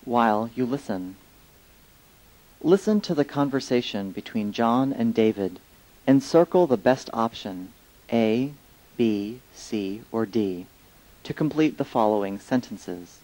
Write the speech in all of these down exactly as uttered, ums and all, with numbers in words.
while you listen. Listen to the conversation between John and David and circle the best option, A, B, C, or D, to complete the following sentences.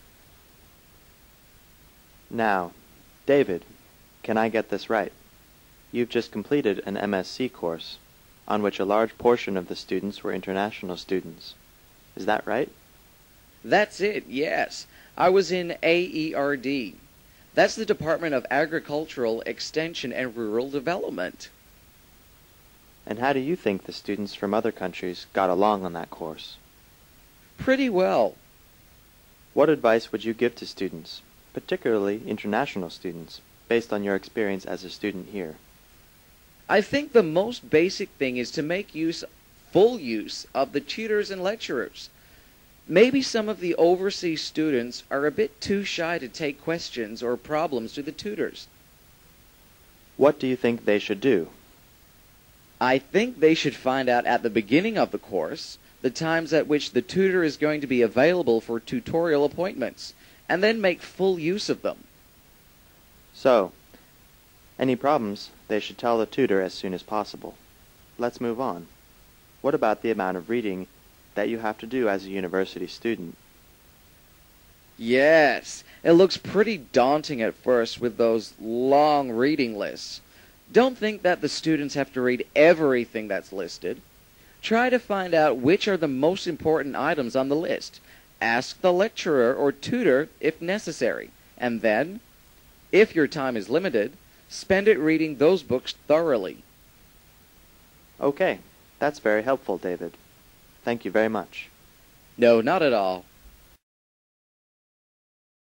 Now, David, can I get this right? You've just completed an M S C course, on which a large portion of the students were international students. Is that right? That's it, yes. I was in A E R D. That's the Department of Agricultural Extension and Rural Development. And how do you think the students from other countries got along on that course? Pretty well. What advice would you give to students, particularly international students, based on your experience as a student here? I think the most basic thing is to make use, full use, of the tutors and lecturers. Maybe some of the overseas students are a bit too shy to take questions or problems to the tutors. What do you think they should do? I think they should find out at the beginning of the course the times at which the tutor is going to be available for tutorial appointments, and then make full use of them. So, any problems, they should tell the tutor as soon as possible. Let's move on. What about the amount of reading that you have to do as a university student? Yes, it looks pretty daunting at first with those long reading lists. Don't think that the students have to read everything that's listed. Try to find out which are the most important items on the list. Ask the lecturer or tutor if necessary, and then, if your time is limited, spend it reading those books thoroughly. Okay, that's very helpful, David. Thank you very much. No, not at all.